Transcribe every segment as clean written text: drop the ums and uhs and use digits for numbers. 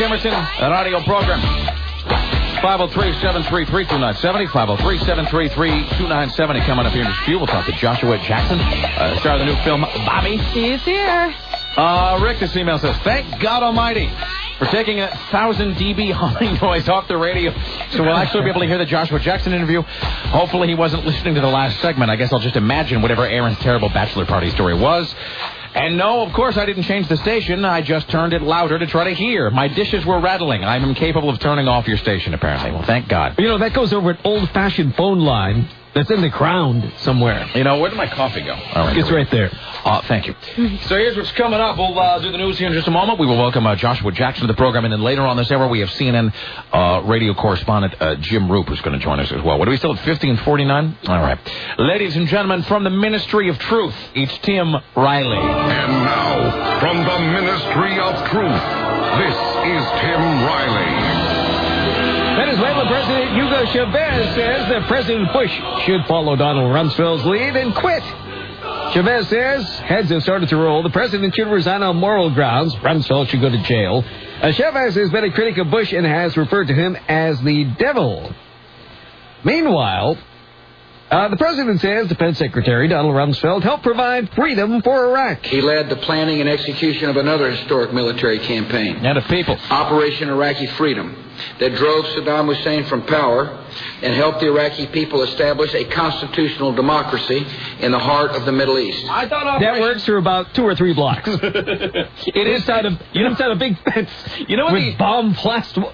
Emerson, an audio program. 503-733-2970, 503-733-2970. Coming up here in the studio, we'll talk to Joshua Jackson, star of the new film, Bobby. He's here. Rick, this email says, thank God Almighty for taking 1,000 dB humming noise off the radio, so we'll actually be able to hear the Joshua Jackson interview. Hopefully he wasn't listening to the last segment. I guess I'll just imagine whatever Aaron's terrible bachelor party story was. And no, of course, I didn't change the station. I just turned it louder to try to hear. My dishes were rattling. I'm incapable of turning off your station, apparently. Well, thank God. You know, that goes over an old-fashioned phone line that's in the ground somewhere. You know, where did my coffee go? All right, it's right there. Thank you. So here's what's coming up. We'll do the news here in just a moment. We will welcome Joshua Jackson to the program. And then later on this hour, we have CNN radio correspondent Jim Roop, who's going to join us as well. What are we still at, 50 and 49? All right. Ladies and gentlemen, from the Ministry of Truth, it's Tim Riley. And now, from the Ministry of Truth, this is Tim Riley. Venezuelan President Hugo Chavez says that President Bush should follow Donald Rumsfeld's lead and quit. Chavez says heads have started to roll. The president should resign on moral grounds. Rumsfeld should go to jail. Chavez has been a critic of Bush and has referred to him as the devil. Meanwhile, the president says Defense Secretary Donald Rumsfeld helped provide freedom for Iraq. He led the planning and execution of another historic military campaign. And of people. Operation Iraqi Freedom, that drove Saddam Hussein from power and helped the Iraqi people establish a constitutional democracy in the heart of the Middle East. I thought that works for about 2 or 3 blocks. It is inside a big fence. You know what? With bomb-blast walls.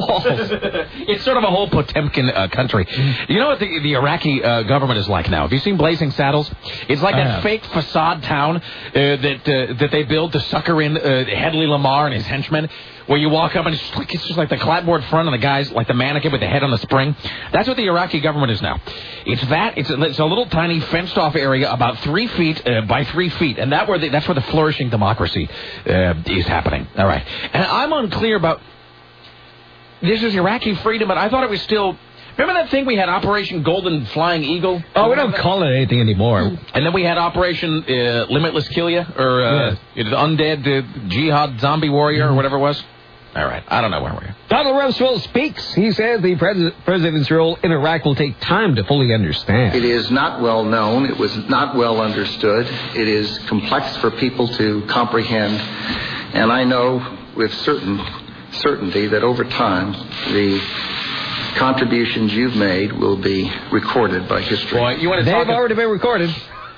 It's sort of a whole Potemkin country. You know what the Iraqi government is like now? Have you seen Blazing Saddles? It's like that fake facade town that they build to sucker in Hedley Lamar and his henchmen, where you walk up and it's just like the clapboard front and the guy's like the mannequin with the head on the spring. That's what the Iraqi government is now. It's that. It's a little tiny fenced-off area about 3 feet by 3 feet, and that's where the flourishing democracy is happening. All right. And I'm unclear about this is Iraqi freedom, but I thought it was still. Remember that thing we had, Operation Golden Flying Eagle? Oh, we don't call it anything anymore. And then we had Operation Limitless Kill Ya, or Undead Jihad Zombie Warrior, or whatever it was. All right, I don't know where we are. Donald Rumsfeld speaks. He says the president's role in Iraq will take time to fully understand. It is not well known. It was not well understood. It is complex for people to comprehend. And I know with certainty that over time, the contributions you've made will be recorded by history. Boy, they've already been recorded.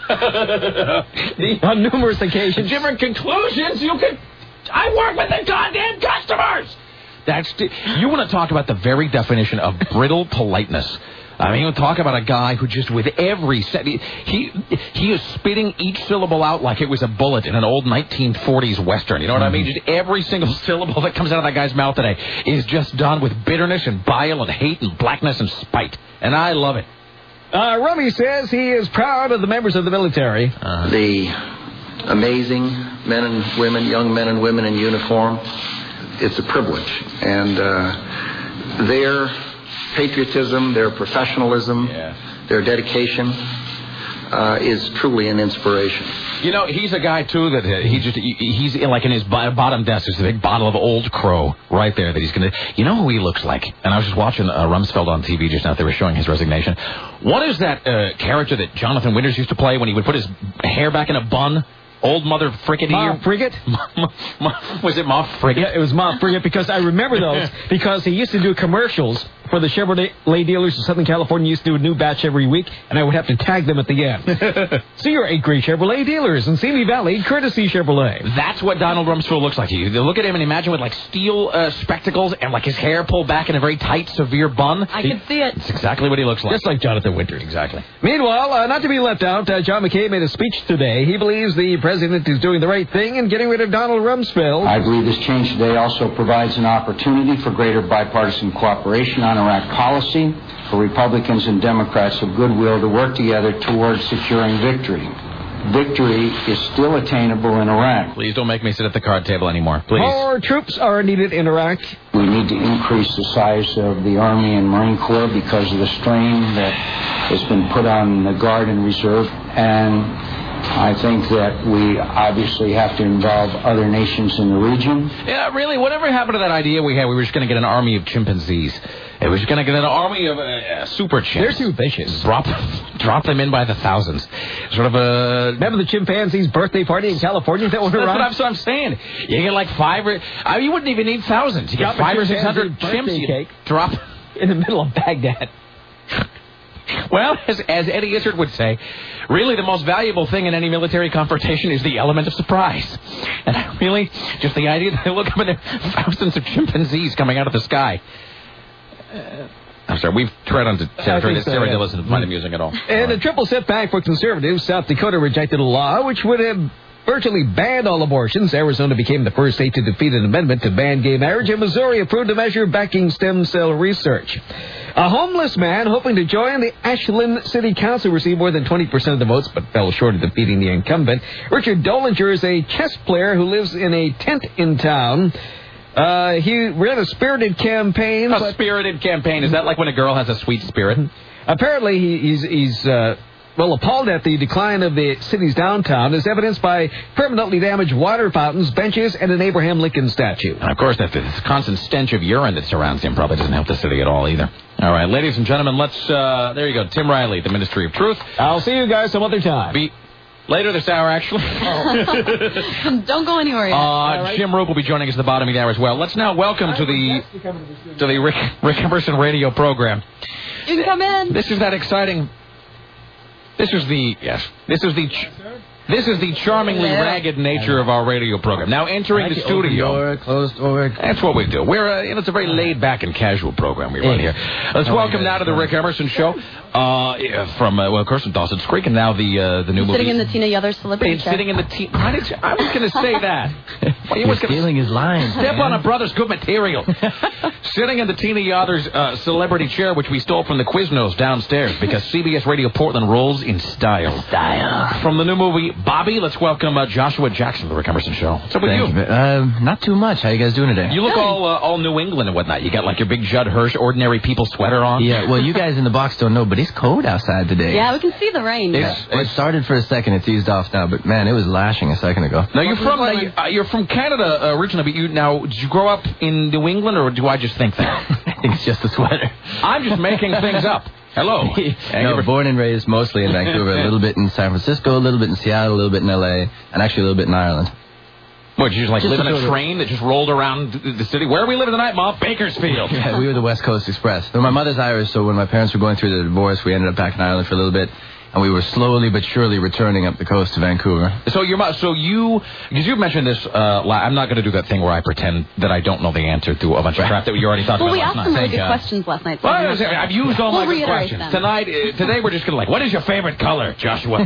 On numerous occasions. Different conclusions. I work with the goddamn customers. You want to talk about the very definition of brittle politeness. I mean, you talk about a guy who just with every he is spitting each syllable out like it was a bullet in an old 1940s Western. You know what I mean? Just every single syllable that comes out of that guy's mouth today is just done with bitterness and bile and hate and blackness and spite. And I love it. Rummy says he is proud of the members of the military. The amazing men and women, young men and women in uniform, it's a privilege. And their patriotism, their professionalism, their dedication is truly an inspiration. You know, he's a guy, too, that he's like in his bottom desk. There's a big bottle of Old Crow right there that he's going to... You know who he looks like? And I was just watching Rumsfeld on TV just now. They were showing his resignation. What is that character that Jonathan Winters used to play when he would put his hair back in a bun? Old Mother Frigate here. Ma Frigate? Was it Ma Frigate? Yeah, it was Ma Frigate because I remember those because he used to do commercials for the Chevrolet dealers in Southern California. He used to do a new batch every week, and I would have to tag them at the end. See your 8 great Chevrolet dealers in Simi Valley, courtesy Chevrolet. That's what Donald Rumsfeld looks like. You look at him and imagine with like steel spectacles and like his hair pulled back in a very tight, severe bun. I can see it. It's exactly what he looks like. Just like Jonathan Winters. Exactly. Meanwhile, not to be left out, John McCain made a speech today. He believes the president is doing the right thing in getting rid of Donald Rumsfeld. I believe this change today also provides an opportunity for greater bipartisan cooperation on Iraq policy, for Republicans and Democrats of goodwill to work together towards securing victory. Victory is still attainable in Iraq. Please don't make me sit at the card table anymore. Please. More troops are needed in Iraq. We need to increase the size of the Army and Marine Corps because of the strain that has been put on the Guard and Reserve. And I think that we obviously have to involve other nations in the region. Yeah, really, whatever happened to that idea we had? We were just going to get an army of chimpanzees. It was going to get an army of super chimps. They're too vicious. Drop them in by the thousands. Sort of a... Remember the chimpanzee's birthday party in California that went around? That's what I'm saying. You get like 5 or... you wouldn't even need thousands. You get 500 or 600 chimps. Cake. Drop... In the middle of Baghdad. Well, as Eddie Izzard would say, really the most valuable thing in any military confrontation is the element of surprise. And really, just the idea that they look up and there are thousands of chimpanzees coming out of the sky. I'm sorry, we've tread onto territory that Sarah doesn't find amusing at all. And a triple setback for conservatives. South Dakota rejected a law which would have virtually banned all abortions. Arizona became the first state to defeat an amendment to ban gay marriage, and Missouri approved a measure backing stem cell research. A homeless man hoping to join the Ashland City Council received more than 20% of the votes, but fell short of defeating the incumbent. Richard Dollinger is a chess player who lives in a tent in town. He ran a spirited campaign. Spirited campaign? Is that like when a girl has a sweet spirit? Apparently, he's appalled at the decline of the city's downtown, as evidenced by permanently damaged water fountains, benches, and an Abraham Lincoln statue. And of course, that this constant stench of urine that surrounds him probably doesn't help the city at all either. All right, ladies and gentlemen, let's... there you go, Tim Riley, the Ministry of Truth. I'll see you guys some other time. Later this hour, actually. Don't go anywhere yet. Right. Jim Roop will be joining us at the bottom of the hour as well. Let's now welcome to the Rick Emerson radio program. You can come in. This is that exciting... This is the charmingly ragged nature of our radio program. Now entering the studio. Closed door. That's what we do. It's a very laid back and casual program we run here. Let's welcome now to the Rick Emerson Show from of course, Dawson's Creek, and now the new movie. Sitting in the Tina Yothers celebrity chair. Sitting in the I was going to say that. You're stealing his lines. Step on a brother's good material. Sitting in the Tina Yothers celebrity chair, which we stole from the Quiznos downstairs, because CBS Radio Portland rolls in style. From the new movie Bobby, let's welcome Joshua Jackson to the Rick Emerson Show. What's up with you? Not too much. How you guys doing today? You look all New England and whatnot. You got like your big Judd Hirsch ordinary people sweater on. Yeah, well, you guys in the box don't know, but it's cold outside today. Yeah, we can see the rain. It started for a second. It's eased off now, but man, it was lashing a second ago. Now, you're from Canada originally, but did you grow up in New England, or do I just think that? I think it's just a sweater. I'm just making things up. Hello. No, born and raised mostly in Vancouver, a little bit in San Francisco, a little bit in Seattle, a little bit in L.A., and actually a little bit in Ireland. What, did you just live in a train that just rolled around the city? Where are we living tonight, Mom? Bakersfield. Yeah, we were the West Coast Express. Though my mother's Irish, so when my parents were going through the divorce, we ended up back in Ireland for a little bit. And we were slowly but surely returning up the coast to Vancouver. Because you mentioned this, I'm not going to do that thing where I pretend that I don't know the answer to a bunch of crap that you already talked about last night. Well, we asked some really good questions last night. So I've used all my good questions. Today we're just going to what is your favorite color, Joshua?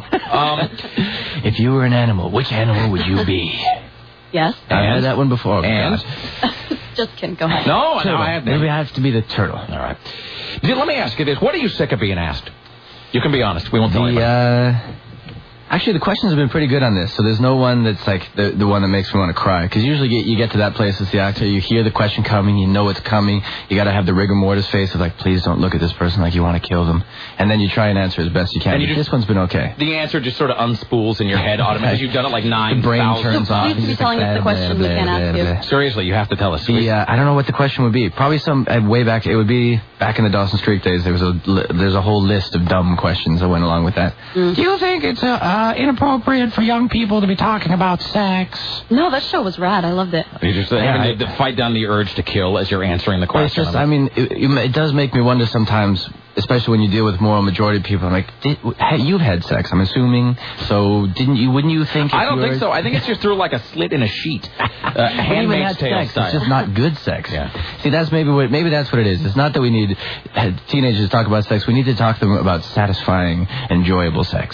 If you were an animal, which animal would you be? Yes. I had that one before. And? Just kidding, go ahead. No, I had that. Maybe I have to be the turtle. All right. Let me ask you this. What are you sick of being asked? You can be honest. We won't tell anybody. Actually, the questions have been pretty good on this, so there's no one that's like the one that makes me want to cry. Because usually you get to that place as the actor, you hear the question coming, you know it's coming, you got to have the rigor mortis face of like, please don't look at this person like you want to kill them. And then you try and answer as best you can. And this one's been okay. The answer just sort of unspools in your head automatically. You've done it like 9,000 The brain turns off. You be telling us the question we can't ask you. Seriously, you have to tell us. I don't know what the question would be. Probably way back, it would be back in the Dawson's Creek days, there's a whole list of dumb questions that went along with that. Do you think it's inappropriate for young people to be talking about sex? No, that show was rad. I loved it. You're just having to fight down the urge to kill as you're answering the question. It's just, it does make me wonder sometimes, especially when you deal with moral majority people. I'm like, you've had sex, I'm assuming. So wouldn't you think? I don't think so. I think it's just through like a slit in a sheet. Handmaid's Tale style. It's just not good sex. Yeah. See, that's maybe that's what it is. It's not that we need teenagers to talk about sex. We need to talk to them about satisfying, enjoyable sex.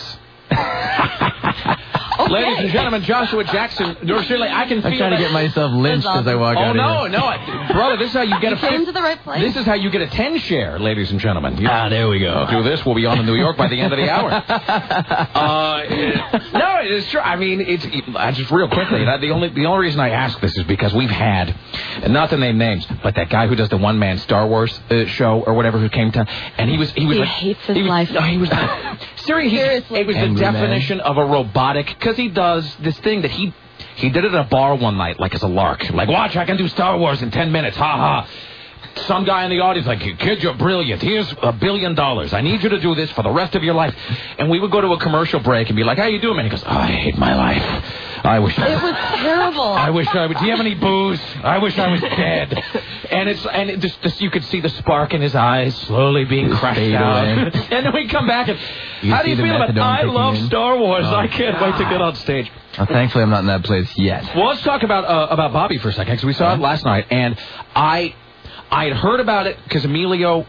Okay. Ladies and gentlemen, Joshua Jackson. Shirley, I can feel I'm trying to get myself lynched as I walk out of here. Brother, this is how you get came to the right place. This is how you get a 10 share, ladies and gentlemen. There we go. Do this, we'll be on in New York by the end of the hour. No, it is true. I mean, it's just real quickly. The only reason I ask this is because we've had, not to name names, but that guy who does the one-man Star Wars show or whatever who came to, and he was hates his life. No, he was Seriously. It was the definition of a robotic, because he does this thing that he did it at a bar one night, like as a lark. Like, watch, I can do Star Wars in 10 minutes, ha ha. Some guy in the audience like, kid, you're brilliant. Here's $1 billion. I need you to do this for the rest of your life. And we would go to a commercial break and be like, how you doing, man? He goes, I hate my life. I wish it was terrible. I wish I would. Do you have any booze? I wish I was dead. And just you could see the spark in his eyes slowly being crushed out. And then we come back and how do you feel about it? I love Star Wars. I can't wait to get on stage. Well, thankfully, I'm not in that place yet. Well, let's talk about Bobby for a second, because we saw it last night, and I had heard about it because Emilio.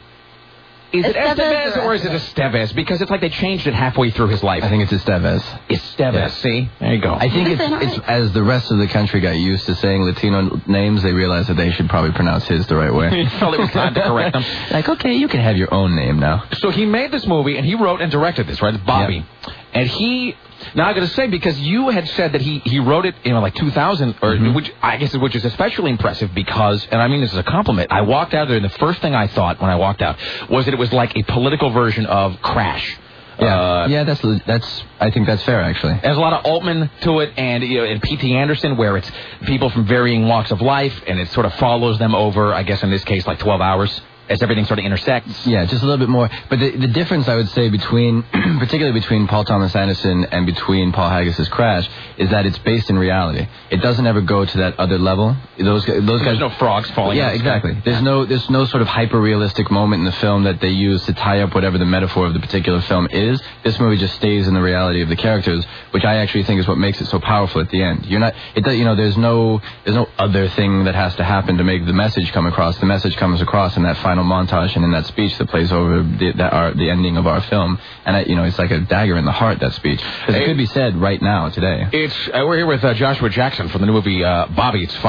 Is it Estevez or is it Estevez? Because it's like they changed it halfway through his life. I think it's Estevez. Estevez, see? There you go. I think it's as the rest of the country got used to saying Latino names, they realized that they should probably pronounce his the right way. He felt it was time to correct them. Like, okay, you can have your own name now. So he made this movie, and he wrote and directed this, right? It's Bobby. Yep. And he... Now, I got to say, because you had said that he wrote it in like 2000, or which is especially impressive because, and I mean this as a compliment, I walked out there and the first thing I thought when I walked out was that it was like a political version of Crash. Yeah, that's. I think that's fair, actually. There's a lot of Altman to it, and P.T. Anderson, where it's people from varying walks of life, and it sort of follows them over, I guess in this case, like 12 hours. As everything sort of intersects. Yeah, just a little bit more. But the difference, I would say, particularly between Paul Thomas Anderson and between Paul Haggis's Crash, is that it's based in reality. It doesn't ever go to that other level. Those guys. There's no frogs falling. Yeah, exactly. There's no sort of hyper-realistic moment in the film that they use to tie up whatever the metaphor of the particular film is. This movie just stays in the reality of the characters, which I actually think is what makes it so powerful at the end. There's no other thing that has to happen to make the message come across. The message comes across in that final montage and in that speech that plays over the ending of our film, and it's like a dagger in the heart, that speech, because it could be said right now today. We're here with Joshua Jackson from the new movie Bobby. It's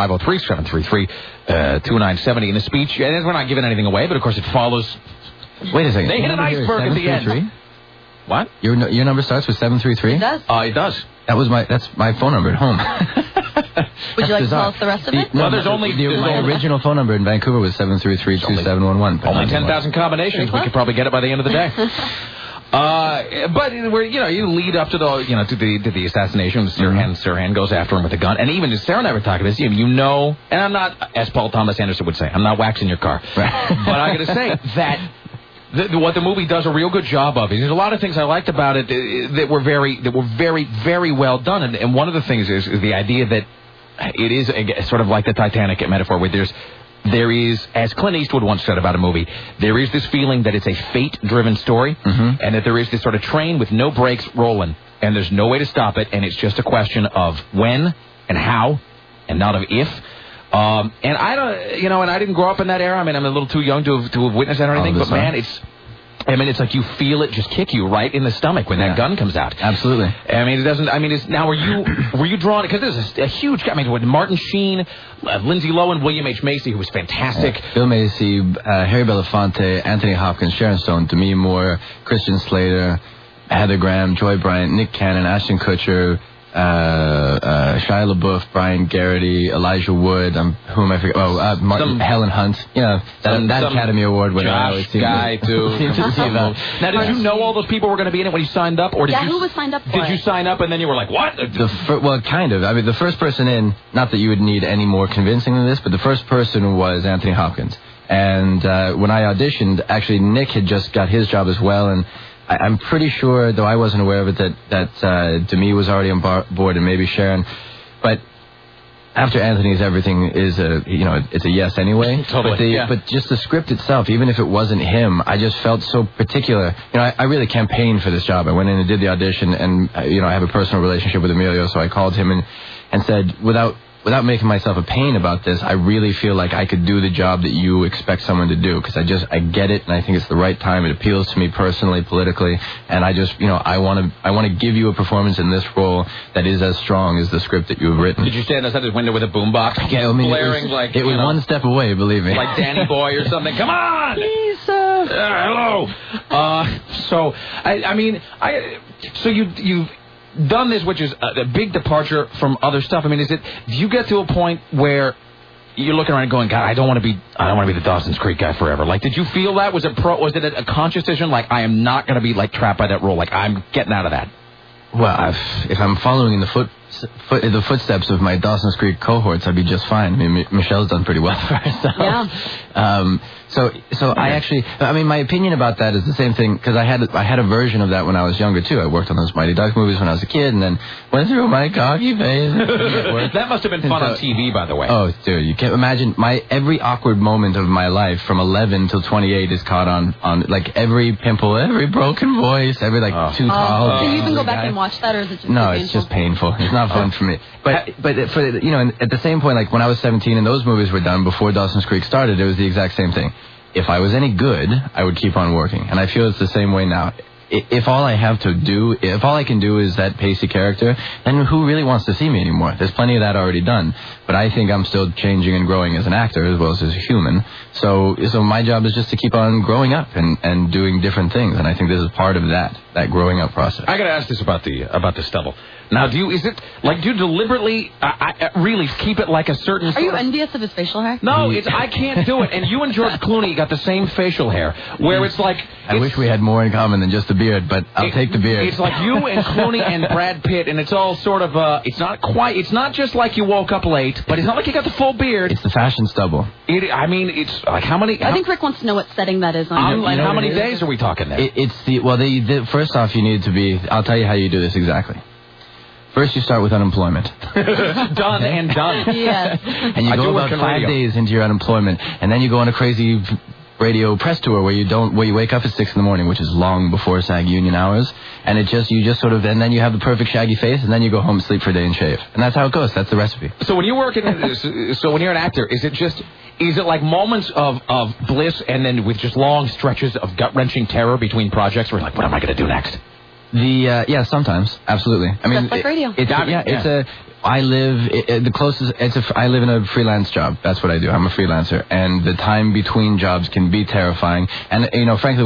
503-733-2970 in the speech, and we're not giving anything away, but of course it follows. Wait a second. They hit an iceberg at the end. What? Your number starts with 733? It does. It does. That's my phone number at home. Would you like to tell us the rest of it? My original phone number in Vancouver was 733-2711. Only 10,000 combinations. We could probably get it by the end of the day. But you lead up to the assassination. Sirhan goes after him with a gun, and even Sarah and I were talking about this. And I'm not, as Paul Thomas Anderson would say, I'm not waxing your car, right. But I got to say that. What the movie does a real good job of. There's a lot of things I liked about it that were very, very well done. And one of the things is the idea that it is sort of like the Titanic metaphor, where there is, as Clint Eastwood once said about a movie, there is this feeling that it's a fate-driven story, and that there is this sort of train with no brakes rolling, and there's no way to stop it, and it's just a question of when and how, and not of if. And I don't, and I didn't grow up in that era. I mean, I'm a little too young to have witnessed that or anything. But man, it's like you feel it just kick you right in the stomach when that gun comes out. Absolutely. I mean, it doesn't. I mean, now were you drawn? Because there's a huge. I mean, with Martin Sheen, Lindsay Lohan, William H. Macy, who was fantastic. Bill Macy, Harry Belafonte, Anthony Hopkins, Sharon Stone, Demi Moore, Christian Slater, Heather Graham, Joy Bryant, Nick Cannon, Ashton Kutcher. Shia LaBeouf, Brian Garrity, Elijah Wood, who am I forgetting? Helen Hunt. That Academy Award winner. Josh guy, too. Now, did you know all those people were going to be in it when you signed up? Or who was signed up for Did you sign up and then you were like, what? Well, kind of. I mean, the first person in, not that you would need any more convincing than this, but the first person was Anthony Hopkins. And when I auditioned, actually, Nick had just got his job as well, and I'm pretty sure, though I wasn't aware of it, that Demi was already on board and maybe Sharon. But after Anthony's, everything is it's a yes anyway. Totally. But just the script itself, even if it wasn't him, I just felt so particular. I really campaigned for this job. I went in and did the audition, and I have a personal relationship with Emilio, so I called him and said, without making myself a pain about this, I really feel like I could do the job that you expect someone to do, because I get it, and I think it's the right time. It appeals to me personally, politically, and I just, I want to give you a performance in this role that is as strong as the script that you've written. Did you stand outside his window with a boombox? Yeah, blaring it was one step away, believe me. Like Danny Boy or something. Come on! Lisa! Hello! So you've done this, which is a big departure from other stuff. I mean, do you get to a point where you're looking around going, God, I don't want to be the Dawson's Creek guy forever. Like, did you feel that? Was it a conscious decision? Like, I am not going to be like trapped by that role. Like, I'm getting out of that. Well, if I'm following in the footsteps of my Dawson's Creek cohorts, I'd be just fine. I mean, Michelle's done pretty well for herself. Yeah. So I mean, my opinion about that is the same thing, because I had a version of that when I was younger too. I worked on those Mighty Ducks movies when I was a kid, and then went through my cocky phase. That must have been fun on TV, by the way. Oh, dude, you can't imagine every awkward moment of my life from 11 till 28 is caught on like every pimple, every broken voice, every too tall. So you can go back and watch that, or is it just no? painful? It's just painful. It's not fun for me. But for at the same point, like when I was 17 and those movies were done before Dawson's Creek started, it was the exact same thing. If I was any good, I would keep on working. And I feel it's the same way now. If all I can do is that pacey character, then who really wants to see me anymore? There's plenty of that already done. But I think I'm still changing and growing as an actor as well as a human. So my job is just to keep on growing up and doing different things. And I think this is part of that growing up process. I got to ask this about the stubble. Now, do you deliberately really keep it like a certain... Are you envious of his facial hair? No, I can't do it. And you and George Clooney got the same facial hair, where it's like... I wish we had more in common than just the beard, but I'll take the beard. It's like you and Clooney and Brad Pitt, and it's all sort of... it's not just like you woke up late, but it's not like you got the full beard. It's the fashion stubble. It's like how many... I think Rick wants to know what setting that is on. Like how many days are we talking there? First off, you need to be... I'll tell you how you do this exactly. First, you start with unemployment. Done and done. Yes. And you go about 5 days into your unemployment, and then you go on a crazy radio press tour where you wake up at 6 in the morning, which is long before SAG union hours, and and then you have the perfect shaggy face, and then you go home, sleep for a day, and shave, and that's how it goes. That's the recipe. So when you're when you're an actor, is it like moments of bliss, and then with just long stretches of gut-wrenching terror between projects, where you're like, what am I going to do next? Sometimes, absolutely. I mean, that's like radio. I live in a freelance job. That's what I do. I'm a freelancer, and the time between jobs can be terrifying. And frankly,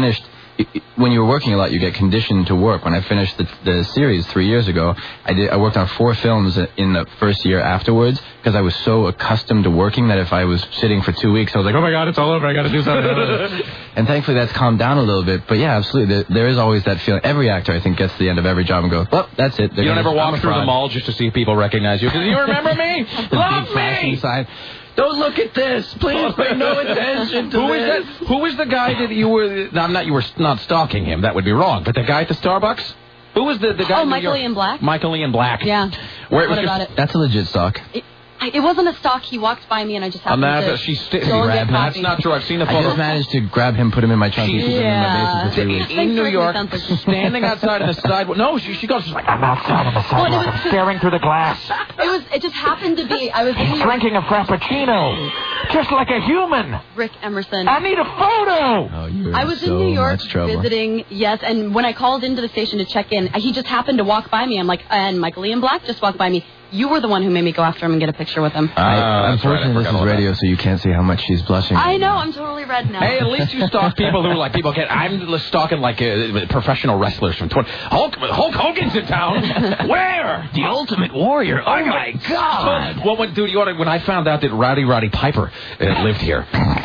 when you're working a lot, you get conditioned to work. When I finished the series 3 years ago, I worked on 4 films in the first year afterwards, because I was so accustomed to working that if I was sitting for 2 weeks, I was like, oh my God, it's all over, I got to do something. And thankfully that's calmed down a little bit. But yeah, absolutely, there is always that feeling. Every actor, I think, gets to the end of every job and goes, well, that's it. You don't ever walk through the mall just to see if people recognize you. You remember me? Love me! Sign. Don't look at this. Please pay no attention to this. Who was the guy that you were... you were not stalking him. That would be wrong. But the guy at the Starbucks? Who was the guy? Oh, Michael Ian Black? Michael Ian Black. Yeah. What about it? That's a legit stalk. It wasn't a stalk. He walked by me, and I just happened to grab him. That's not true. I've seen the photo. I just managed to grab him, put him in my trunk, and keep him in my basement for 3 weeks. In New York, standing outside on the sidewalk. No, she goes, she's like, I'm outside on the sidewalk. I'm staring through the glass. It just happened to be, I was in New York. Drinking a Frappuccino. Just like a human. Rick Emerson. I need a photo. Oh, I was in New York visiting, yes, and when I called into the station to check in, he just happened to walk by me. I'm like, and Michael Ian Black just walked by me. You were the one who made me go after him and get a picture with him. Unfortunately, this is radio, so you can't see how much she's blushing. I know, I'm totally red now. Hey, at least you stalk people who are like, I'm stalking like professional wrestlers from Twitter. Hulk Hogan's in town. Where? The Ultimate Warrior. Oh, my God. When I found out that Roddy Piper lived here.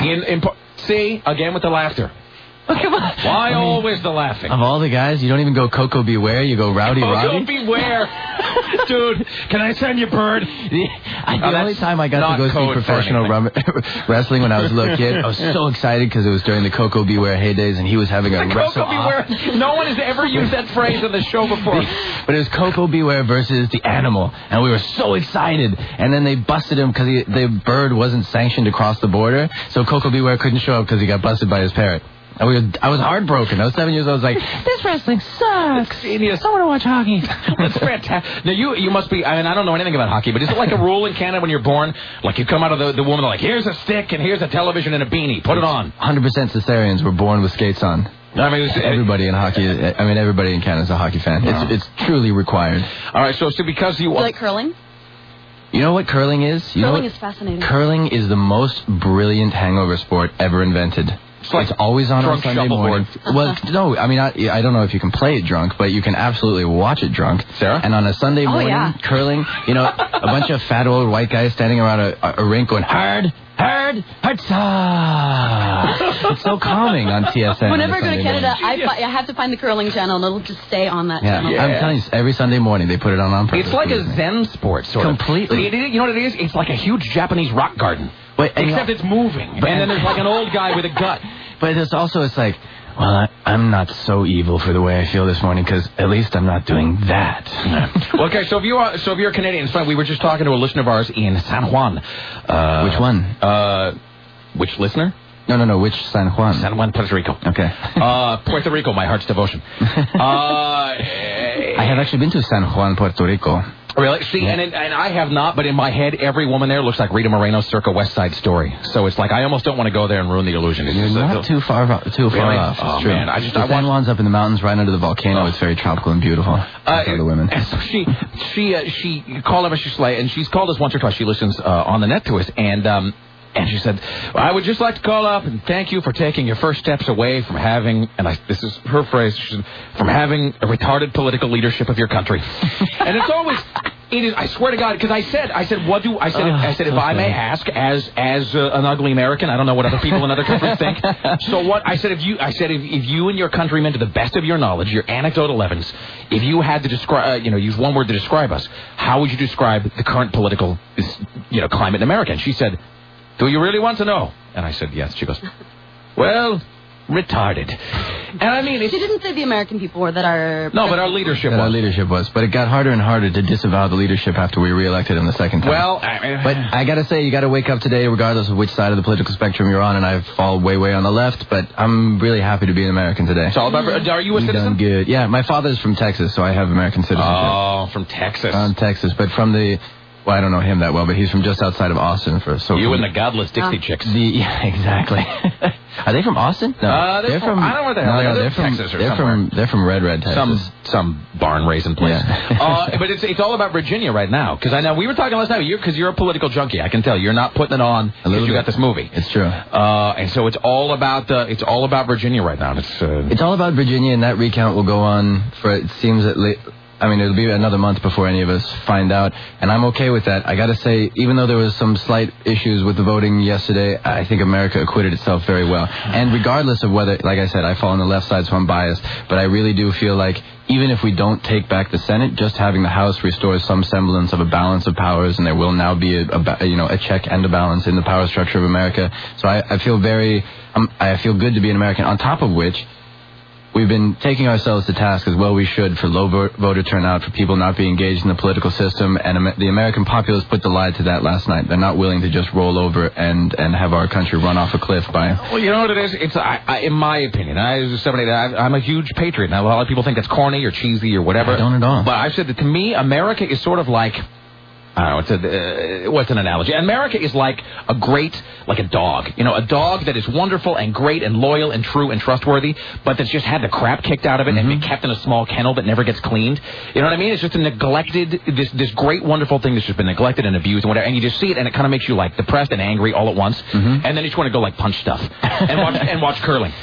See, again with the laughter. Come on. Why always the laughing? Of all the guys, you don't even go Coco Beware, you go Rowdy Roddy? Coco Beware. Dude, can I send you Bird? The only time I got to go see professional wrestling when I was a little kid, I was so excited because it was during the Coco Beware heydays, and he was having a wrestle off. No one has ever used that phrase on the show before. But it was Coco Beware versus the Animal, and we were so excited. And then they busted him because the Bird wasn't sanctioned to cross the border, so Coco Beware couldn't show up because he got busted by his parrot. I was heartbroken. I was 7 years old. I was like, this wrestling sucks. Genius. I want to watch hockey. That's fantastic. Now, you must be, I don't know anything about hockey, but is it like a rule in Canada when you're born? Like, you come out of the womb, like, here's a stick and here's a television and a beanie. Put it on. 100% Caesareans were born with skates on. I mean, everybody in hockey, everybody in Canada is a hockey fan. Wow. It's truly required. All right, so because you like curling? You know what curling is? Curling is fascinating. Curling is the most brilliant hangover sport ever invented. It's always on Sunday morning. Well, no, I mean, I don't know if you can play it drunk, but you can absolutely watch it drunk. Sarah? And on a Sunday morning, curling, you know, a bunch of fat old white guys standing around a rink going, hard, it's so calming on TSN. Whenever I go to Canada, I have to find the curling channel, and it'll just stay on that channel. Yeah. I'm telling you, every Sunday morning they put it on purpose. It's like a Zen sport, sort of. Completely. You know what it is? It's like a huge Japanese rock garden. Except it's moving. And then there's like an old guy with a gut. But it's like, well, I'm not so evil for the way I feel this morning because at least I'm not doing that. Well, okay, so if you're Canadian, it's fine. We were just talking to a listener of ours in San Juan. Which one? Which listener? No. Which San Juan? San Juan, Puerto Rico. Okay. Puerto Rico, my heart's devotion. I have actually been to San Juan, Puerto Rico. Really? See, and I have not, but in my head, every woman there looks like Rita Moreno's circa West Side Story. So it's like I almost don't want to go there and ruin the illusion. You're not too far off. Really? Off. Oh, true. Man. San Juan's up in the mountains right under the volcano. It's very tropical and beautiful for the women. And so she called up and she's called us once or twice. She listens on the net to us, and she said, I would just like to call up and thank you for taking your first steps away from having, this is her phrase, she said, from having a retarded political leadership of your country. And it's always, I swear to God, because I said, if I may ask, as an ugly American, I don't know what other people in other countries think. So what, if you and your countrymen, to the best of your knowledge, your anecdotal evidence, if you had to describe, use one word to describe us, how would you describe the current political, climate in America? And she said, do you really want to know? And I said, yes. She goes, well, retarded. And I mean, she didn't say the American people were that our... No, but our leadership was. Our leadership was. But it got harder and harder to disavow the leadership after we reelected him the second time. Well, but I got to say, you got to wake up today regardless of which side of the political spectrum you're on, and I fall way on the left, but I'm really happy to be an American today. It's all about... Are you a citizen? Done good. Yeah, my father's from Texas, so I have American citizenship. Oh, from Texas. Texas, but from the... Well, I don't know him that well, but he's from just outside of Austin. You and the godless Dixie chicks. Yeah, exactly. Are they from Austin? No, they're from... I don't know where the hell they are. They're from Texas or somewhere. They're from Red, Texas. Some barn raising place. Yeah. But it's all about Virginia right now. Because I know we were talking last night, because you're a political junkie. I can tell you're not putting it on because you got this movie. It's true. And so it's all about Virginia right now. It's all about Virginia, and that recount will go on for, it seems, it'll be another month before any of us find out, and I'm okay with that. I got to say, even though there was some slight issues with the voting yesterday, I think America acquitted itself very well. And regardless of whether, like I said, I fall on the left side, so I'm biased, but I really do feel like even if we don't take back the Senate, just having the House restores some semblance of a balance of powers, and there will now be a check and a balance in the power structure of America. So I feel I feel good to be an American. On top of which, we've been taking ourselves to task, as well we should, for low voter turnout, for people not being engaged in the political system, and the American populace put the lie to that last night. They're not willing to just roll over and have our country run off a cliff by... Well, you know what it is? It's in my opinion, I'm a huge patriot. Now, a lot of people think that's corny or cheesy or whatever. I don't at all. But I've said that to me, America is sort of like... I don't know, what's an analogy? America is like a dog. A dog that is wonderful and great and loyal and true and trustworthy, but that's just had the crap kicked out of it and been kept in a small kennel that never gets cleaned. You know what I mean? It's just a neglected, this great, wonderful thing that's just been neglected and abused and whatever, and you just see it and it kind of makes you like depressed and angry all at once, and then you just want to go like punch stuff and watch curling.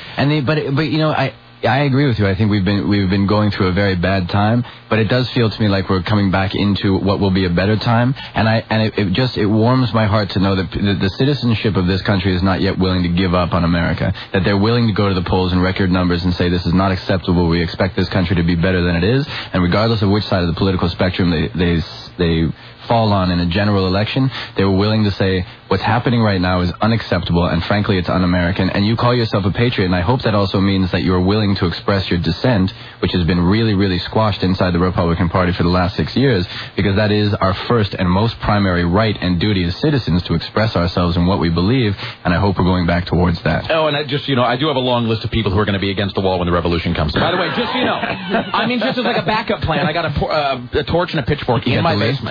I agree with you. I think we've been going through a very bad time, but it does feel to me like we're coming back into what will be a better time. And it warms my heart to know that the citizenship of this country is not yet willing to give up on America. That they're willing to go to the polls in record numbers and say this is not acceptable. We expect this country to be better than it is. And regardless of which side of the political spectrum they fall on in a general election, they were willing to say what's happening right now is unacceptable, and frankly it's un-American, and you call yourself a patriot, and I hope that also means that you're willing to express your dissent, which has been really, really squashed inside the Republican Party for the last 6 years, because that is our first and most primary right and duty as citizens to express ourselves in what we believe, and I hope we're going back towards that. Oh, and I do have a long list of people who are going to be against the wall when the revolution comes. By the way, just just as like a backup plan, I got a torch and a pitchfork in my basement.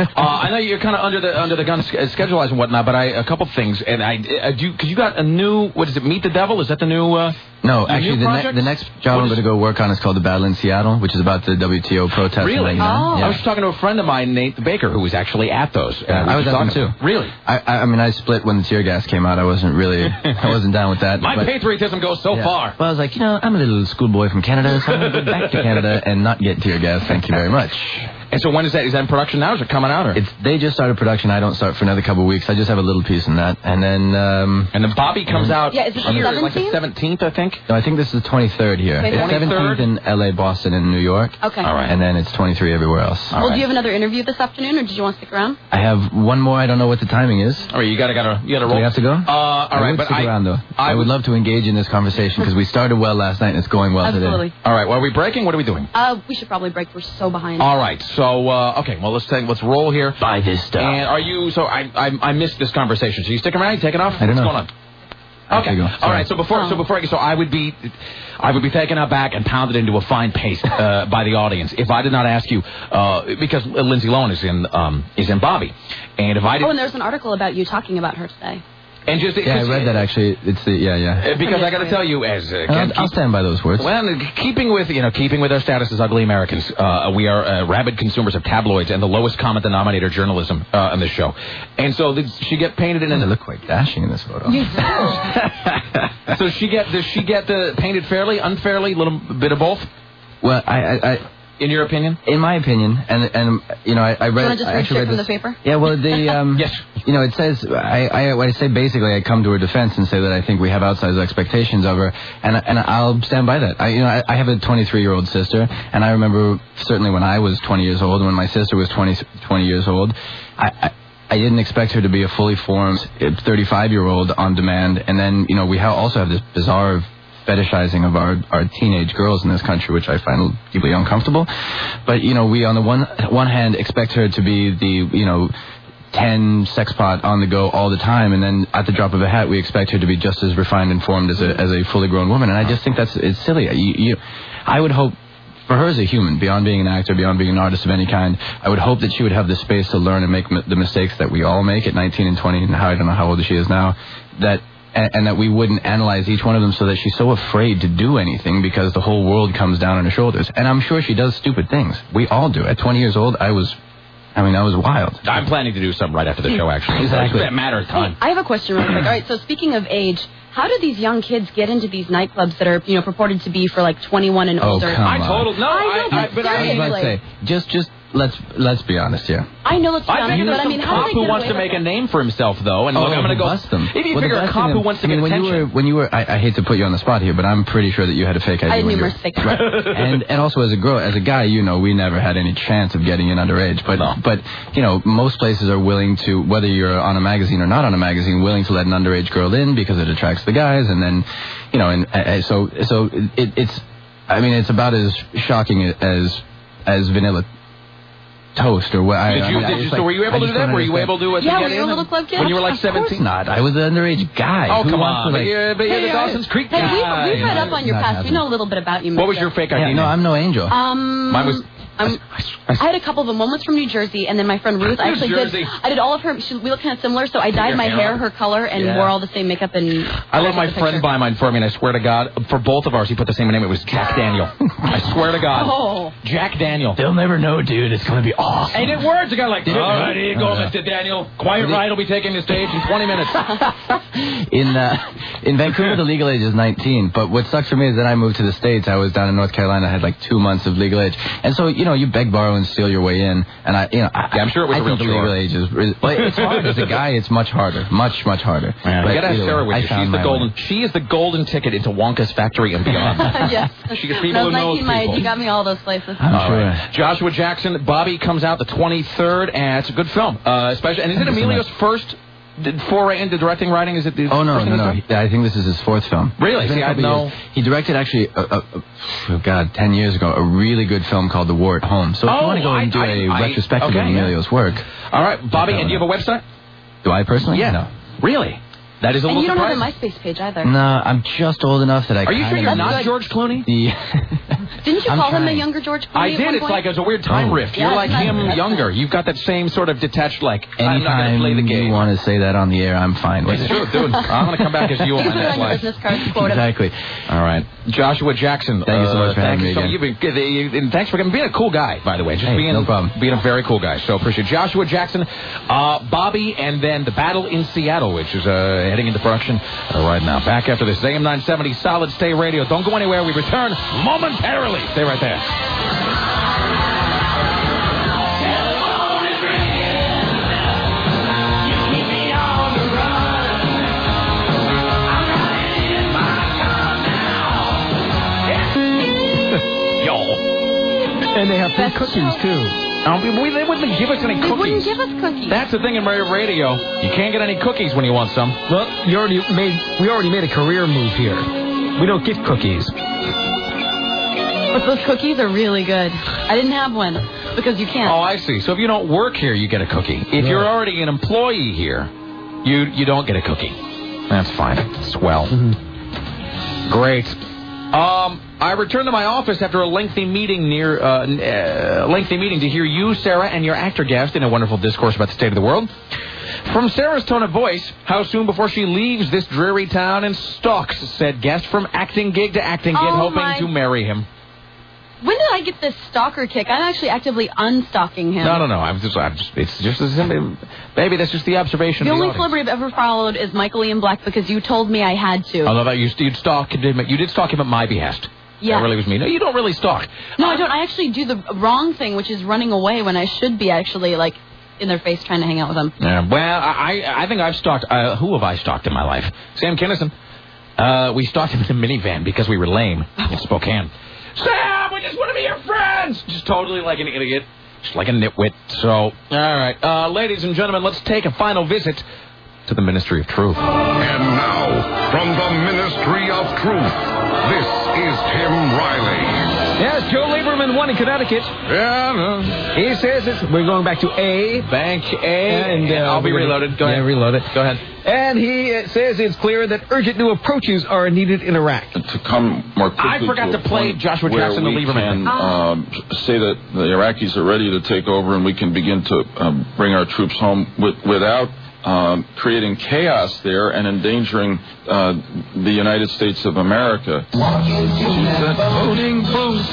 I know you're kind of under the gun schedule-wise and whatnot, but a couple things, and because you got a new, what is it, Meet the Devil? Is that the new? No, actually, the next job I'm going to go work on is called The Battle in Seattle, which is about the WTO protests. Really? Yeah. I was talking to a friend of mine, Nate Baker, who was actually at those. I was at them too. Really? I mean, I split when the tear gas came out. I wasn't down with that. My patriotism goes so far. Well, I was like, I'm a little schoolboy from Canada, so I'm going to go back to Canada and not get tear gas. Thank you very much. And so when is that? Is that in production now? Or is it coming out? Or? They just started production. I don't start for another couple of weeks. I just have a little piece in that. And then Bobby comes out is it the here, 17th? like the 17th, I think? No, I think this is the 23rd here. Okay, It's 17th in L.A., Boston, and New York. Okay. All right. And then it's 23 everywhere else. Well, do you have another interview this afternoon, or did you want to stick around? I have one more. I don't know what the timing is. All right, you gotta roll. Do we have to go? All right, but stick around, though. I would love to engage in this conversation because we started well last night and it's going well Absolutely. today. All right, well, are we breaking? What are we doing? We should probably break. We're so behind. All right, so okay, well let's roll here. Buy this stuff. And are you? So I missed this conversation. So you sticking around? You taking off? I don't know. What's going on? Okay. All right. So before I go, so I would be taken out back and pounded into a fine paste by the audience if I did not ask you because Lindsay Lohan is in Bobby, and if I did. Oh, and there's an article about you talking about her today. And just I read that actually. It's the because I got to tell you, as I'll stand by those words. Well, keeping with our status as ugly Americans, we are rabid consumers of tabloids and the lowest common denominator journalism on this show. And so she get painted in. They look quite dashing in this photo. You do. So does she get painted fairly, unfairly, a little bit of both? Well, I in your opinion? In my opinion, and I read. Do you want to just read straight from the paper? Yeah, well, yes. It says I say basically I come to her defense and say that I think we have outsized expectations of her, and I'll stand by that. I have a 23-year-old sister, and I remember certainly when I was 20 years old and when my sister was 20 years old, I didn't expect her to be a fully formed 35-year-old on demand, and then we also have this bizarre fetishizing of our teenage girls in this country, which I find deeply uncomfortable. But we on the one hand expect her to be the 10 sex pot on the go all the time, and then at the drop of a hat we expect her to be just as refined and formed as a fully grown woman. And I just think it's silly. I would hope for her as a human, beyond being an actor, beyond being an artist of any kind, I would hope that she would have the space to learn and make the mistakes that we all make at 19 and 20, and I don't know how old she is now, and that we wouldn't analyze each one of them so that she's so afraid to do anything because the whole world comes down on her shoulders. And I'm sure she does stupid things. We all do. At 20 years old, I was wild. I'm planning to do something right after the show, actually. Exactly. It's a matter of time. Hey, I have a question real quick. All right, so speaking of age, how do these young kids get into these nightclubs that are, purported to be for like 21 and older? Come on. I was about to say, just let's be honest here. I know let's be honest, but I mean, how do they who wants to make a name for himself, though, and look, I'm going to go bust them. If you figure a cop who wants to get attention. When you were, I hate to put you on the spot here, but I'm pretty sure that you had a fake ID. I had numerous fake IDs. Right. And also as a guy, we never had any chance of getting in underage. But most places are willing to, whether you're on a magazine or not on a magazine, willing to let an underage girl in because it attracts the guys, and then, so it's about as shocking as vanilla toast or what. So were you able to do that? Were you able to yeah, get were you a little club kid? When you were like 17? Of course not. I was an underage guy. Oh, come on. But you're the Dawson's Creek guy. We've read up on your past. We know a little bit about you. What was your fake ID? No, I'm no angel. Mine was... I had a couple of them. One was from New Jersey, and then my friend Ruth. I did all of her. We look kind of similar, so I dyed my hair her color and wore all the same makeup. And I let my friend buy mine for me, and I swear to God, for both of ours, he put the same name. It was Jack Daniel. I swear to God. Oh. Jack Daniel. They'll never know, dude. It's going to be awesome. And it worked. The guy all right, here you go, Mr. Daniel. Quiet Riot will be taking the stage in 20 minutes. In Vancouver, the legal age is 19. But what sucks for me is that I moved to the States. I was down in North Carolina. I had like 2 months of legal age. And so, you beg, borrow, and steal your way in. And I'm sure it was a real legal age is, but it's hard. As a guy, it's much harder. Much harder. Yeah, you gotta have Sarah with you. She is the golden ticket into Wonka's factory and beyond. Yes. She gets people who knows people. You got me all those places. I'm sure. Right. Joshua Jackson, Bobby comes out the 23rd, and it's a good film. Especially, and is it Emilio's first foray into directing, writing? Is it the no. I think this is his fourth film. Really? See, I know. He directed actually, 10 years ago, a really good film called The War at Home. So if you want to go and do a retrospective of Emilio's work. All right, Bobby, and do you have a website? Do I personally? Yeah. No. Really? That is a little surprising. And you don't have a MySpace page either. No, I'm just old enough that I Are you sure you're not George Clooney? Didn't you call him the younger George Clooney? I did. It's like it's a weird time rift. You're like him younger. You've got that same sort of detached, like, I'm not going to play the game. You want to say that on the air, I'm fine with it. Sure, dude. I'm going to come back as you on my next life. Exactly. All right. Joshua Jackson. Thank you so much for having me again. And thanks for being a cool guy, by the way. Just being, no problem. Being a very cool guy. So appreciate it. Joshua Jackson, Bobby, and then The Battle in Seattle, which is heading into production right now. Back after this. AM 970 Solid State Radio. Don't go anywhere. We return momentarily. Stay right there. And they have free cookies, too. They wouldn't give us any cookies. They wouldn't give us cookies. That's the thing in radio. You can't get any cookies when you want some. Well, we already made a career move here. We don't get cookies. But those cookies are really good. I didn't have one because you can't. Oh, I see. So if you don't work here, you get a cookie. If you're already an employee here, you don't get a cookie. That's fine. Swell. Mm-hmm. Great. I returned to my office after a lengthy meeting to hear you, Sarah, and your actor guest in a wonderful discourse about the state of the world. From Sarah's tone of voice, how soon before she leaves this dreary town and stalks said guest from acting gig to acting gig, hoping to marry him. When did I get this stalker kick? I'm actually actively unstalking him. No. It's just as simple. Maybe that's just the observation. The only celebrity I've ever followed is Michael Ian Black because you told me I had to. Although that you did stalk him at my behest. Yeah. That really was me. No, you don't really stalk. No, I don't. I actually do the wrong thing, which is running away when I should be actually like in their face trying to hang out with them. Yeah. Well, I think I've stalked. Who have I stalked in my life? Sam Kinison. We stalked him in a minivan because we were lame in Spokane. Sam, we just want to be your friends. Just totally like an idiot. Just like a nitwit. So, all right. Ladies and gentlemen, let's take a final visit to the Ministry of Truth. And now, from the Ministry of Truth, this is Tim Riley. Yes, Joe Lieberman won in Connecticut. Yeah. He says we're going back to A. Bank A. And I'll be reloaded. Go ahead. Yeah, reload it. Go ahead. And he says it's clear that urgent new approaches are needed in Iraq. To come more quickly I forgot to play Joshua Jackson, the Lieberman. Say that the Iraqis are ready to take over and we can begin to bring our troops home without creating chaos there and endangering the United States of America. Voting booth.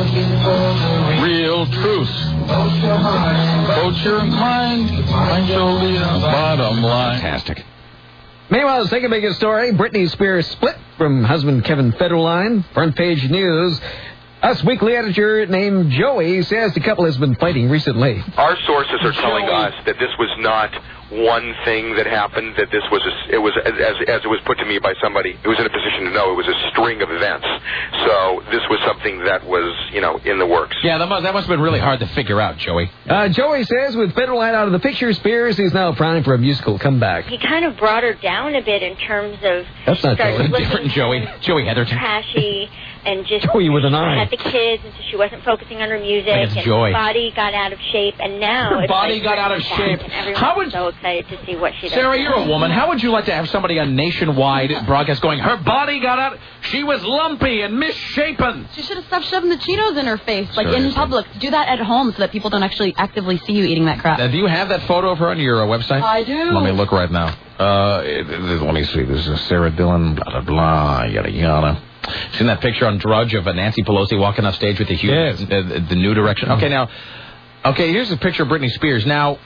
Real truth. Vote your mind. Find your leader. Bottom line. Fantastic. Meanwhile, the second biggest story, Britney Spears split from husband Kevin Federline. Front page news. Us weekly editor named Joey says the couple has been fighting recently. Our sources are telling us that this was not one thing that happened, that this was, as it was put to me by somebody who was in a position to know, it was a string of events. So this was something that was, in the works. Yeah, that must have been really hard to figure out, Joey. Joey says with Federline out of the picture, Spears is now primed for a musical comeback. He kind of brought her down a bit in terms of... That's not Joey. Different Joey. Joey Heatherton. Trashy and just... Joey with an eye. Had the kids, and so she wasn't focusing on her music. And her body got out of shape, and now... Her body got out of shape. And everyone's so excited to see what she does. Sarah, you're a woman. How would you like to have somebody on nationwide broadcast going, her body got out... She was lumpy and misshapen. She should have stopped shoving the Cheetos in her face, in public. Do that at home so that people don't actually actively see you eating that crap. Do you have that photo of her on your website? I do. Let me look right now. Let me see. This is Sarah Dillon, blah, blah, blah, yada, yada. Seen that picture on Drudge of Nancy Pelosi walking off stage with the huge, the new direction? Okay, here's a picture of Britney Spears. Now,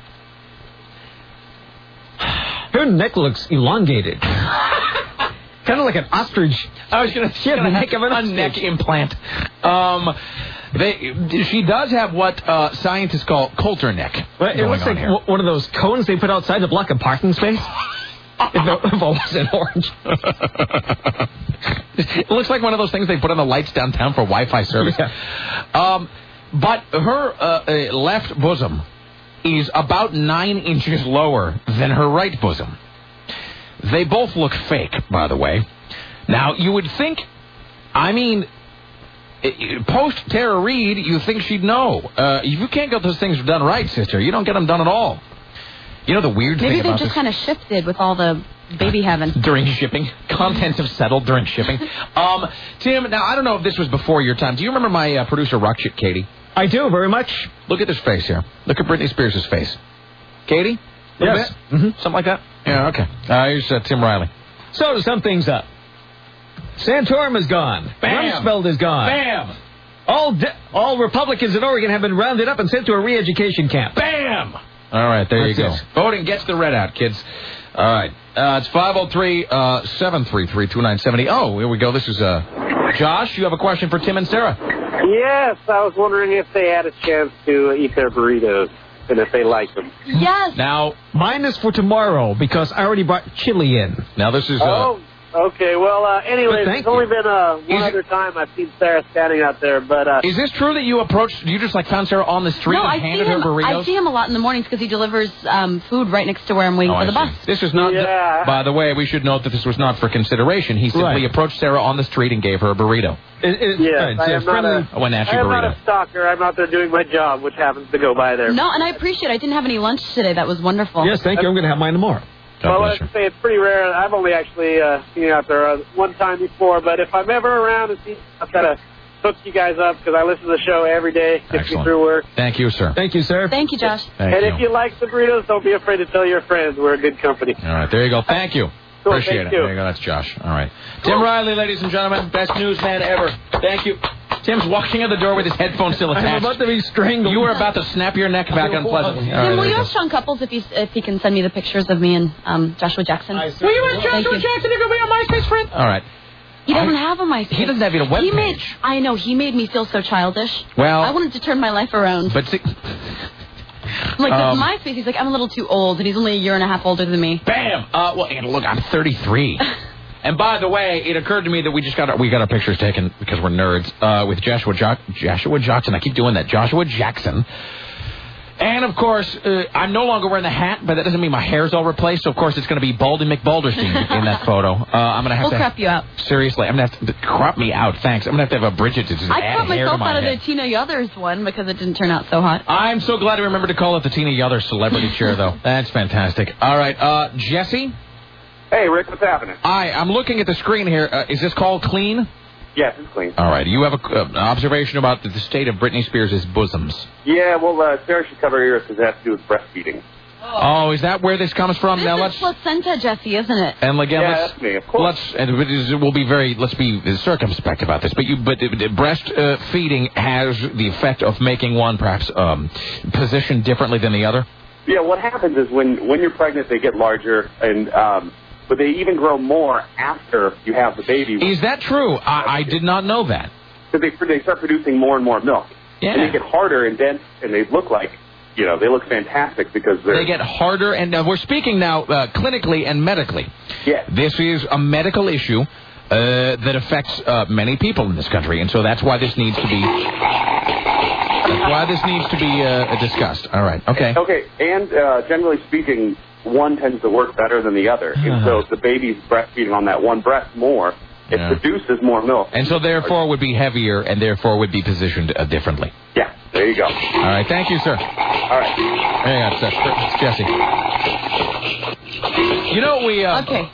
her neck looks elongated. Kind of like an ostrich. I was going to say the neck of a neck implant. She does have what scientists call Coulter neck. Well, it looks like one of those cones they put outside to block a parking space. if it wasn't orange. It looks like one of those things they put on the lights downtown for Wi-Fi service. Yeah. But her left bosom is about 9 inches lower than her right bosom. They both look fake, by the way. Now, you would think, post Tara Reid, you think she'd know. If you can't get those things done right, sister, you don't get them done at all. You know the weird thing about Maybe they just kind of shifted with all the baby having. During shipping. contents have settled during shipping. Tim, now, I don't know if this was before your time. Do you remember my producer, Rock Chick Katie? I do, very much. Look at this face here. Look at Britney Spears' face. Katie? Yes. Mm-hmm. Something like that? Yeah, okay. Here's Tim Riley. So, to sum things up, Santorum is gone. Bam! Rumsfeld is gone. Bam! All Republicans in Oregon have been rounded up and sent to a re-education camp. Bam! All right, there That's you go. it. Voting gets the red out, kids. All right. It's 503-733-2970. Oh, here we go. This is Josh. You have a question for Tim and Sarah. Yes, I was wondering if they had a chance to eat their burritos and if they liked them. Yes. Now, mine is for tomorrow because I already brought chili in. Now, this is... Okay, well, anyways, there's only been one other time I've seen Sarah standing out there, but... Is this true that you just found Sarah on the street and handed her burritos? I see him a lot in the mornings because he delivers food right next to where I'm waiting for the bus. This is not... by the way, we should note that this was not for consideration. He simply approached Sarah on the street and gave her a burrito. Yes, I am not a stalker. I'm out there doing my job, which happens to go by there. No, and I appreciate it. I didn't have any lunch today. That was wonderful. Yes, thank you. I'm going to have mine tomorrow. Well, I have to say, it's pretty rare. I've only actually seen you out there one time before, but if I'm ever around and see, I've got to hook you guys up because I listen to the show every day. Gets me through work. Thank you, sir. Thank you, sir. Thank you, Josh. If you like the burritos, don't be afraid to tell your friends. We're a good company. All right, there you go. Thank you. Cool, Appreciate thank it. you. There you go. That's Josh. All right. Tim Riley, ladies and gentlemen, best newsman ever. Thank you. Tim's walking out the door with his headphones still attached. I'm about to be strangled. You were about to snap your neck back unpleasantly. Tim, will you ask Sean Couples if he can send me the pictures of me and Joshua Jackson? Will you ask Joshua Jackson to be a MySpace friend? All right. He doesn't have a MySpace. He doesn't have even a webpage. I know. He made me feel so childish. Well, I wanted to turn my life around. But see, like, with MySpace, he's like, I'm a little too old, and he's only a year and a half older than me. Bam! Well, and look, I'm 33. And by the way, it occurred to me that we got our pictures taken because we're nerds with Joshua Jackson. I keep doing that. Joshua Jackson. And, of course, I'm no longer wearing the hat, but that doesn't mean my hair's all replaced. So, of course, it's going to be Baldy McBalderstein in that photo. I'm going to have We'll crop you out. Seriously, I'm going to have to crop me out. Thanks. I'm going to have a Bridget to just I add cut hair to myself my out of head. the Tina Yothers one because it didn't turn out so hot. I'm so glad I remembered to call it the Tina Yothers celebrity chair, though. That's fantastic. All right, Jesse? Hey, Rick, what's happening? Hi, I'm looking at the screen here. Is this call clean? Yes, it's clean. All right. You have an observation about the state of Britney Spears' bosoms. Yeah, well, Sarah should cover ears because it has to do with breastfeeding. Oh, is that where this comes from? This is placenta, Jesse, isn't it? And again, that's me, of course. Let's be circumspect about this. But breast feeding has the effect of making one perhaps positioned differently than the other. Yeah, what happens is when you're pregnant, they get larger and. But they even grow more after you have the baby. Is that true? I did not know that. Because they start producing more and more milk. Yeah. And they get harder and dense, and they look like, they look fantastic because they get harder. And we're speaking now clinically and medically. Yeah. This is a medical issue that affects many people in this country. And so that's why this needs to be... discussed. All right. Okay. Okay. And generally speaking... one tends to work better than the other. And so if the baby's breastfeeding on that one breast more, it produces more milk. And so therefore would be heavier and therefore would be positioned differently. Yeah, there you go. All right, thank you, sir. All right. Hang on, it's Jesse. Okay.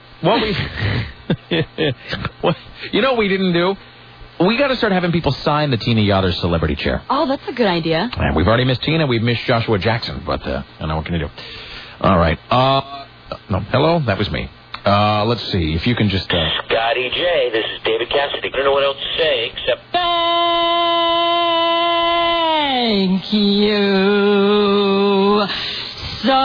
What we didn't do? We got to start having people sign the Tina Yothers celebrity chair. Oh, that's a good idea. And we've already missed Tina, we've missed Joshua Jackson, but I don't know what can you do. All right. No, hello? That was me. Let's see. If you can just... Scotty J, this is David Cassidy. I don't know what else to say except... Thank you so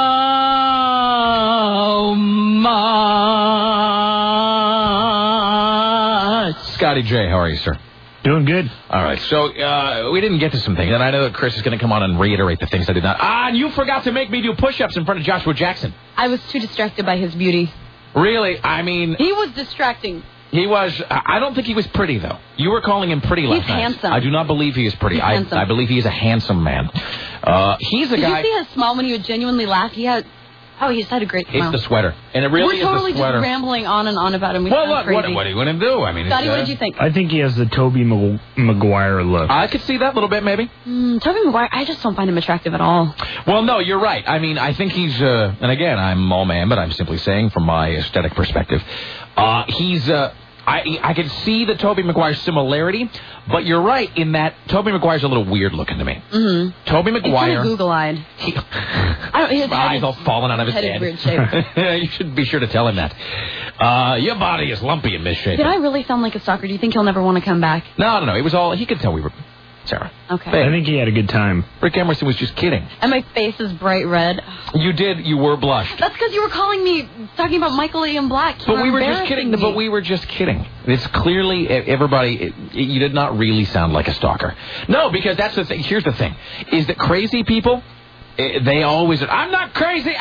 much. Scotty J, how are you, sir? Doing good. All right, so we didn't get to some things, and I know that Chris is going to come on and reiterate the things I did not. And you forgot to make me do push-ups in front of Joshua Jackson. I was too distracted by his beauty. Really? I mean... He was distracting. He was... I don't think he was pretty, though. You were calling him pretty last night. He's handsome. I do not believe he is pretty. Handsome. I believe he is a handsome man. He's a guy... Did you see his smile when he would genuinely laugh? He had... Oh, he's had a great smile. It's the sweater. And it really We're totally is the sweater. just rambling on and on about him. Well, look, what are you going to do? I mean, Scotty, what did you think? I think he has the Tobey Maguire look. I could see that a little bit, maybe. Tobey Maguire, I just don't find him attractive at all. Well, no, you're right. I mean, I think he's, and again, I'm all man, but I'm simply saying from my aesthetic perspective, he's, I can see the Tobey Maguire similarity, but you're right in that Tobey Maguire's a little weird looking to me. Mm-hmm. Tobey Maguire. He's kind of Google-eyed. His eyes all falling out of his head. Weird shape. You should be sure to tell him that. Your body is lumpy and misshapen. Did I really sound like a stalker? Do you think he'll never want to come back? No. It was all, he could tell we were, Sarah. Okay. I think he had a good time. Rick Emerson was just kidding. And my face is bright red. You were blushed. That's because you were calling me, talking about Michael Ian Black. But we were just kidding. It's clearly, everybody, you did not really sound like a stalker. No, because that's the thing. Here's the thing, is that crazy people, they always, I'm not crazy.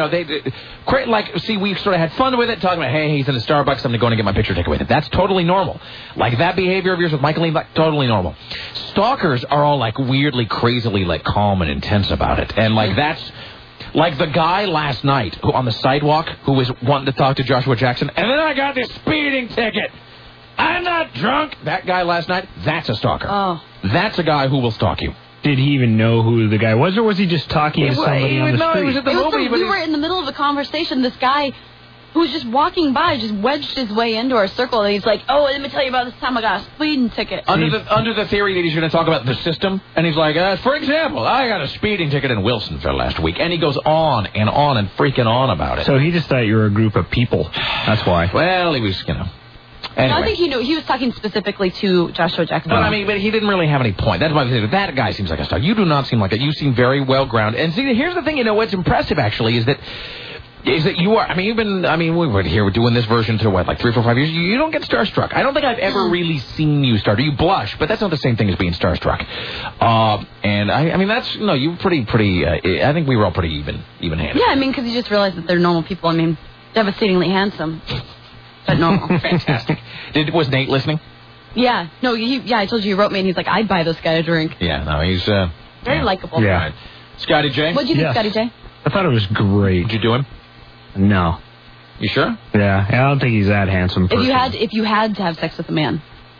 We sort of had fun with it, talking about, hey, he's in a Starbucks, I'm going to get my picture taken with it. That's totally normal. Like that behavior of yours with Michael Ian Black, totally normal. Stalkers are all like weirdly, crazily, like calm and intense about it. And like that's, like the guy last night who on the sidewalk who was wanting to talk to Joshua Jackson, and then I got this speeding ticket. I'm not drunk. That guy last night, that's a stalker. Oh. That's a guy who will stalk you. Did he even know who the guy was, or was he just talking to somebody on the street? He was at the movie. We were in the middle of a conversation. This guy who was just walking by just wedged his way into our circle, and he's like, oh, let me tell you about this time I got a speeding ticket. Under the theory that he's going to talk about the system, and he's like, for example, I got a speeding ticket in Wilsonville last week, and he goes on and freaking on about it. So he just thought you were a group of people. That's why. Well, he was, Anyway. No, I think he knew. He was talking specifically to Joshua Jackson. But but he didn't really have any point. That's why I said that guy seems like a star. You do not seem like it. You seem very well grounded. And see, here's the thing. What's impressive actually is that you are. We were here doing this version to like 3, 4, 5 years. You don't get starstruck. I don't think I've ever really seen you start. You blush, but that's not the same thing as being starstruck. And that's you pretty. I think we were all pretty even-handed. Yeah, because you just realize that they're normal people. Devastatingly handsome. But normal. Fantastic. Was Nate listening? Yeah. No, I told you he wrote me, and he's like, I'd buy this guy a drink. Yeah, no, he's... very likable. Yeah. Right. Scotty J? What did you think, Scotty J? I thought it was great. Did you do him? No. You sure? Yeah, I don't think he's that handsome. If you had to have sex with a man,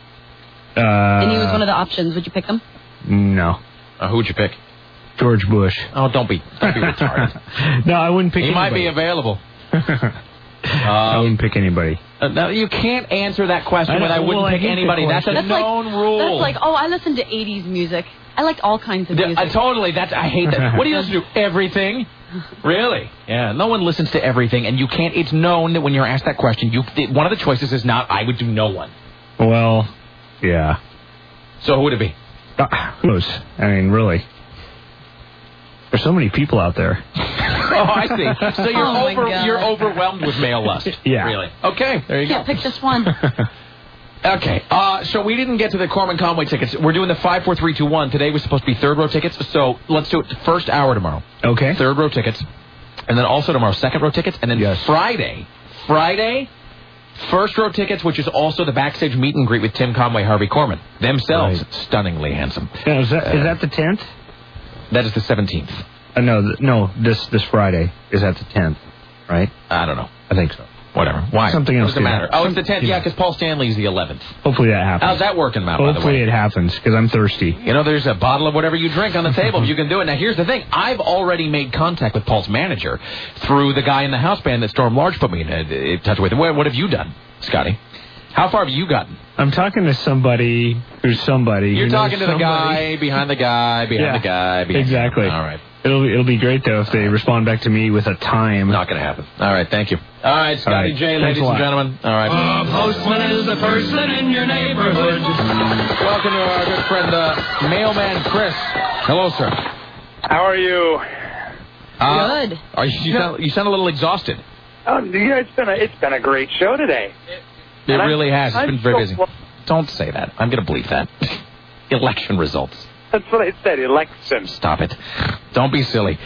and he was one of the options, would you pick him? No. Who would you pick? George Bush. Oh, don't be retarded. No, I wouldn't pick anybody. He might be available. I wouldn't pick anybody. No, you can't answer that question with I wouldn't pick anybody. That's a known rule. That's like, I listen to 80s music. I liked all kinds of music. Totally. I hate that. What do you listen to? Everything? Really? Yeah. No one listens to everything, and you can't. It's known that when you're asked that question, one of the choices is not I would do no one. Well, yeah. So who would it be? Who knows? Really. There's so many people out there. Oh, I see. So you're overwhelmed with male lust. Yeah. Really? Okay. There you go. Pick just one. Okay. So we didn't get to the Corman Conway tickets. We're doing the 5, 4, 3, 2, 1. Today was supposed to be third row tickets. So let's do it first hour tomorrow. Okay. Third row tickets. And then also tomorrow, second row tickets. And then Friday, first row tickets, which is also the backstage meet and greet with Tim Conway, Harvey Korman. Themselves stunningly handsome. Yeah, is that the 10th? That is the 17th. No, this Friday is at the 10th, right? I don't know. I think so. Whatever. Why? Something else. Doesn't matter. Oh, it's the 10th. Yeah, because Paul Stanley's the 11th. Hopefully that happens. How's that working, Matt, by the way? Hopefully it happens, because I'm thirsty. There's a bottle of whatever you drink on the table. You can do it. Now, here's the thing. I've already made contact with Paul's manager through the guy in the house band that Storm Large put me in touch with. What have you done, Scotty? How far have you gotten? I'm talking to somebody who's somebody. You're talking to the guy behind the guy behind the guy. Exactly. All right. It'll be great, though, if they respond back to me with a time. Not going to happen. All right, thank you. All right, Scotty J, ladies and gentlemen. All right. Postman is the person in your neighborhood. Welcome to our good friend, Mailman Chris. Hello, sir. How are you? Good. You sound a little exhausted. Oh, yeah, it's been a great show today. It really has. It's been very busy. Don't say that. I'm going to bleep that. Election results. That's what I said, election. Stop it. Don't be silly.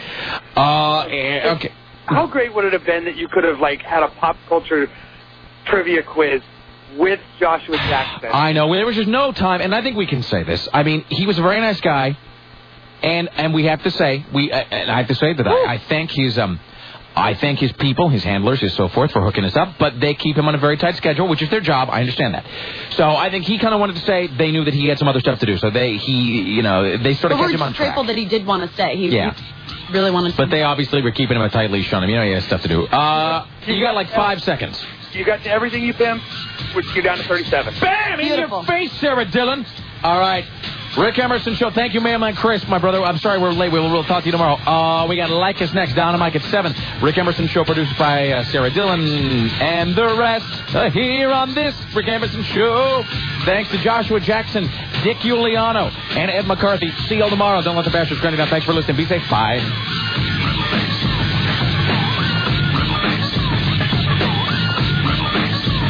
Okay. How great would it have been that you could have, had a pop culture trivia quiz with Joshua Jackson? I know. There was just no time, and I think we can say this. He was a very nice guy, and we have to say, and I have to say that I think his I thank his people, his handlers, his so forth, for hooking us up, but they keep him on a very tight schedule, which is their job. I understand that. So I think he kind of wanted to say they knew that he had some other stuff to do, so they sort of kept him on track. Grateful that he did want to stay. He really wanted to. But they obviously were keeping him a tight leash on him. He has stuff to do. You got like 5 seconds. You got everything you pimped, which you're down to 37. Bam! Beautiful. In your face, Sarah Dillon. All right. Rick Emerson Show. Thank you, Mailman Chris, my brother. I'm sorry we're late. We'll talk to you tomorrow. We got Like Us next. Down to Mike at 7. Rick Emerson Show produced by Sarah Dillon and the rest here on this Rick Emerson Show. Thanks to Joshua Jackson, Dick Giuliano, and Ed McCarthy. See you all tomorrow. Don't let the bastards grind you down. Thanks for listening. Be safe. Bye.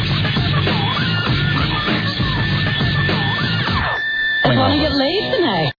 I want to get laid tonight.